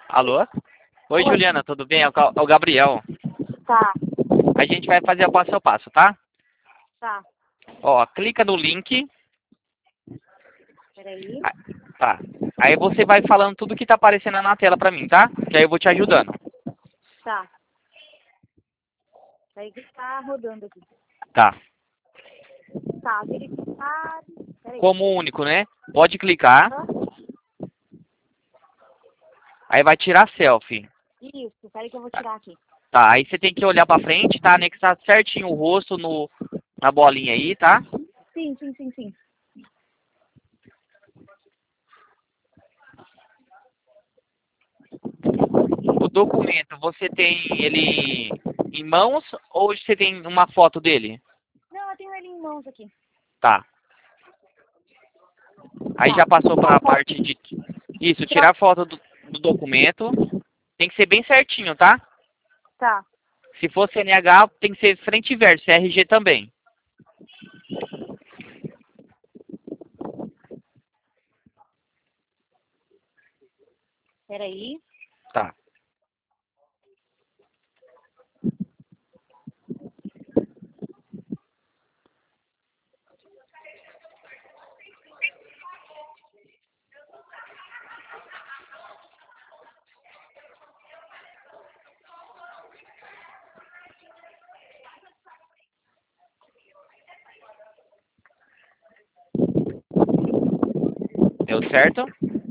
Alô? Oi, Oi. Juliana, tudo bem? É o Gabriel. Tá, A gente vai fazer o passo a passo, tá? tá. Ó, clica no link. Peraí. Ah, tá. Aí você vai falando tudo que tá aparecendo na tela pra mim, tá? Que aí eu vou te ajudando. Tá. Peraí que tá rodando aqui. Tá. Tá, verificar. Peraí. Como único, né? Pode clicar. Hã? Aí vai tirar selfie. Isso, peraí que eu vou tirar aqui. Tá, aí você tem que olhar pra frente, tá? Anexar certinho o rosto na bolinha aí, tá? Sim, sim, sim, sim. O documento, você tem ele em mãos ou você tem uma foto dele? Não, eu tenho ele em mãos aqui. Tá. Aí Tá. já passou para a Posso parte de... Isso, tirar? tirar foto do documento. Tem que ser bem certinho, tá? Tá. Se for CNH, tem que ser frente e verso, RG também. Peraí. Tá. Deu certo?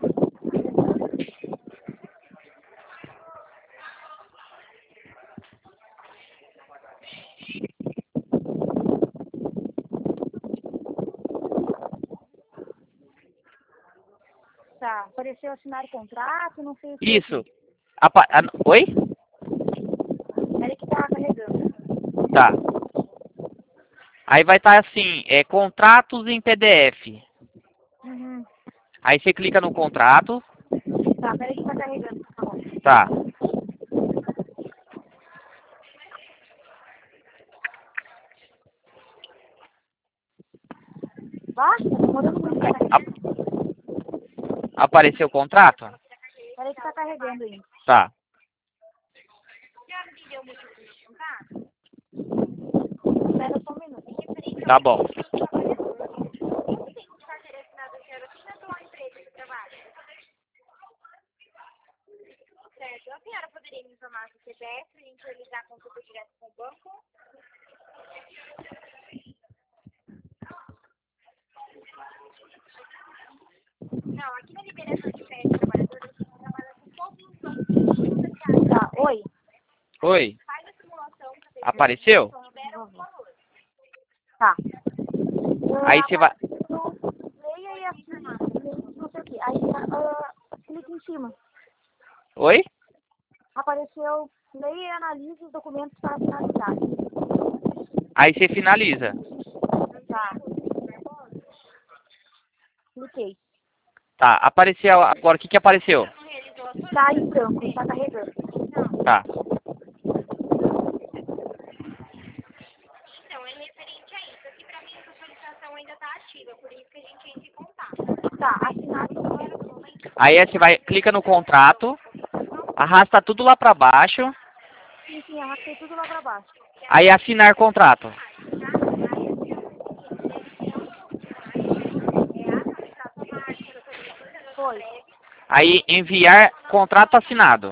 Tá. Apareceu assinar o contrato, não sei o que Isso. aqui. Oi? Peraí que tá carregando. Tá. Aí vai estar assim, contratos em PDF. Uhum. Aí você clica no contrato. Tá, peraí que tá carregando. Tá. Baixa, tá demorando muito pra Aí, carregar. apareceu o contrato? Peraí que tá carregando aí. Tá. Espera só um minuto. Tá bom. Certo. A senhora poderia me informar se CPF pra gente realizar a consulta direto com o banco? Não, aqui na liberação de férias de trabalhadores, a gente trabalha com todos os bancos. Tá, oi. Oi. Faz a simulação pra ver Apareceu? se libera o valor. Tá. Aí você vai... Leia e assina. Não sei o que. Aí, clica em cima. Oi? Apareceu, leia e analise os documentos para finalizar. Aí você finaliza. Tá. Cliquei. Tá. Apareceu agora. O que que apareceu? Tá em branco, tá carregando. Tá. Então, é referente a isso. Aqui pra mim essa solicitação ainda tá ativa, por isso que a gente entra em contato. Tá, assinado não era do momento. Aí você vai, clica no contrato, arrasta tudo lá pra baixo, Sim, sim, arrastei tudo lá pra baixo. aí assinar contrato. Foi. Aí enviar contrato assinado.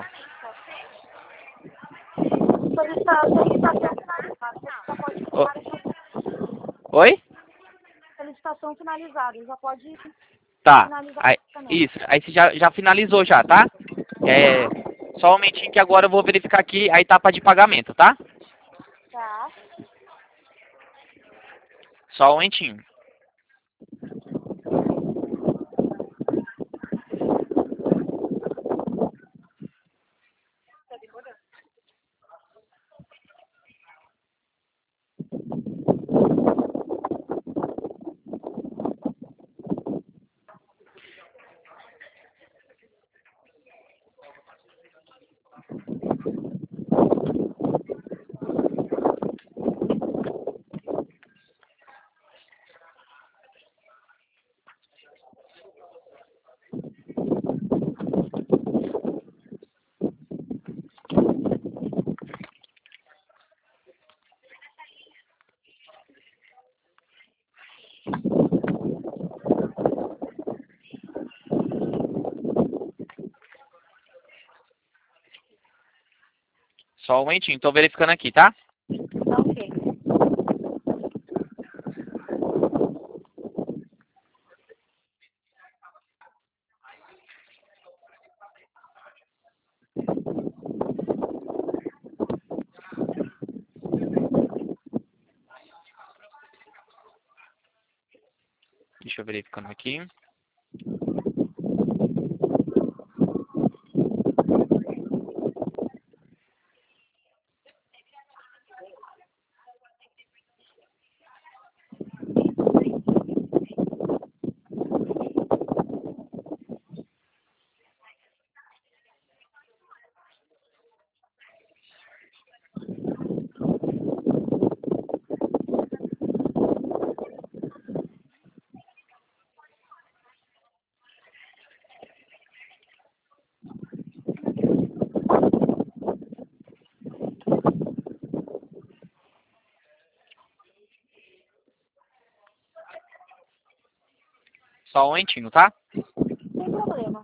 Solicitação finalizada. Já pode O- continuar Oi? solicitação finalizada. Já pode Tá. finalizar Aí, também. isso. Aí você já finalizou já, tá? É, só um momentinho que agora eu vou verificar aqui a etapa de pagamento, tá? Tá. Só um momentinho. Só um momentinho, tô verificando aqui, tá? Tá ok. Deixa eu verificando aqui. Só um momentinho, tá? Sem problema.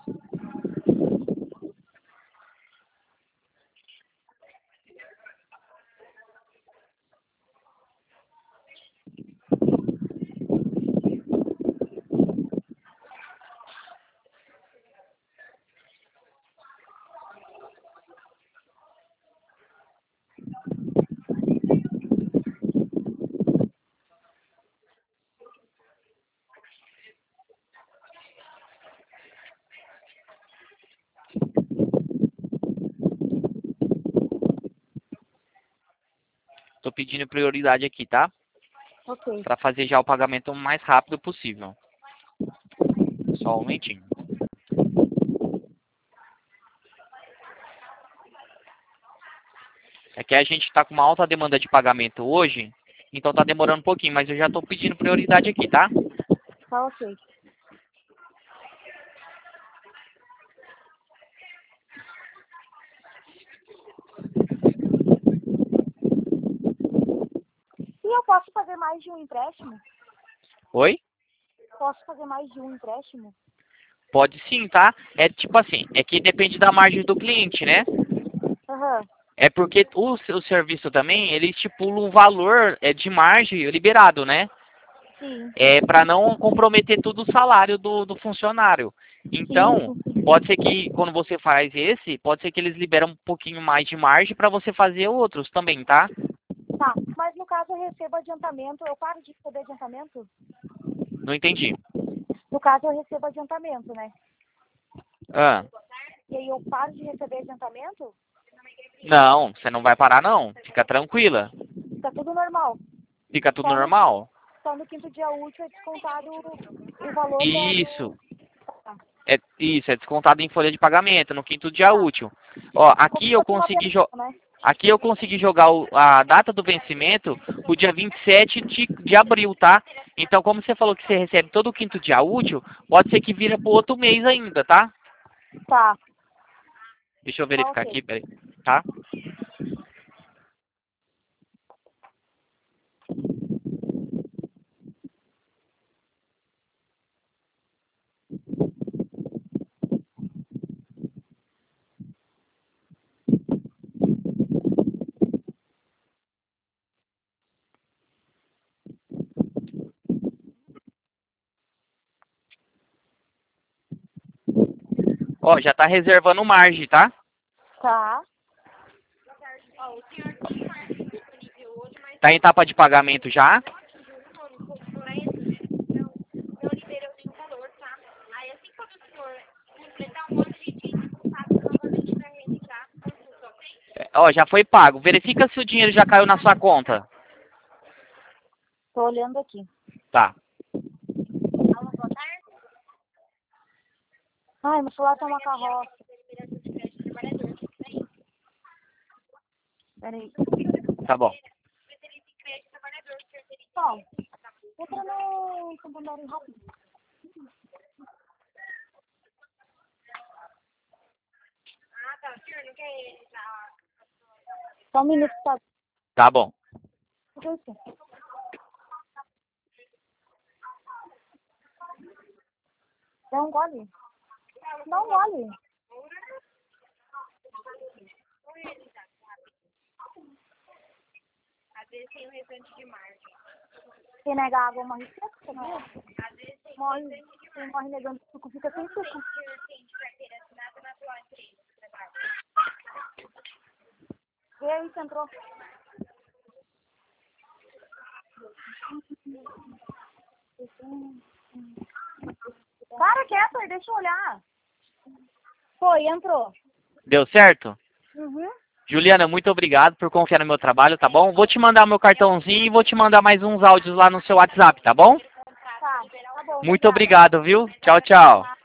Tô pedindo prioridade aqui, tá? Ok. Pra fazer já o pagamento o mais rápido possível. Só um momentinho. É que a gente tá com uma alta demanda de pagamento hoje, então tá demorando um pouquinho, mas eu já tô pedindo prioridade aqui, tá? Tá ok. E eu posso fazer mais de um empréstimo? Oi? Posso fazer mais de um empréstimo? Pode sim, tá? É tipo assim, é que depende da margem do cliente, né? Aham. É porque o serviço também, ele estipula um valor de margem liberado, né? Sim. É para não comprometer todo o salário do funcionário. Sim, Então, sim. pode ser que quando você faz esse, pode ser que eles liberam um pouquinho mais de margem para você fazer outros também, tá? Tá. Mas no caso eu recebo adiantamento, eu paro de receber adiantamento? Não entendi. No caso eu recebo adiantamento, né? Ah, E aí eu paro de receber adiantamento? não, você não vai parar não. Fica tranquila. Tá tudo normal. Fica tudo Só no, normal. só no quinto dia útil é descontado o valor Isso. Tá. É descontado em folha de pagamento no quinto dia Tá. útil. Ó, Como se fosse uma pensão, né? aqui eu consegui jogar a data do vencimento o dia 27 de abril, tá? Então, como você falou que você recebe todo o quinto dia útil, pode ser que vira pro outro mês ainda, tá? Tá. Deixa eu Tá verificar ok. aqui, peraí, tá? Ó, já tá reservando margem, tá? Tá. Ó, o senhor tem margem disponível hoje, mas Tá em etapa de pagamento já? para esse não liberou nenhum valor, tá? Aí assim quando o senhor completar um ano, a gente entra em contato novamente para realizar a consulta, ok? Ó, já foi pago. Verifica se o dinheiro já caiu na sua conta. Tô olhando aqui. Tá. Alô, boa tarde. Ai, meu celular tá uma carroça. Liberador de crédito trabalhador. Peraí. Tá bom. Especialista em crédito trabalhador, o senhor teria Bom, entra no Santander rápido. Ah, tá. O senhor não quer realizar. Só um minuto, tá? Tá bom. O que é isso? Dá um gole. Dá um gole. Vou realizar. vezes tem o restante de margem. Quem nega água morre seco, sabia? Às vezes tem Morre, restante de quem margem. morre negando suco fica sem suco. Tem de carteira assinada na atual empresa. Vê aí se entrou. Para quieto aí, deixa eu olhar. Foi, entrou. Deu certo? Uhum. Juliana, muito obrigado por confiar no meu trabalho, tá bom? Vou te mandar meu cartãozinho e vou te mandar mais uns áudios lá no seu WhatsApp, tá bom? Tá bom. Muito obrigado, viu? Tchau, tchau.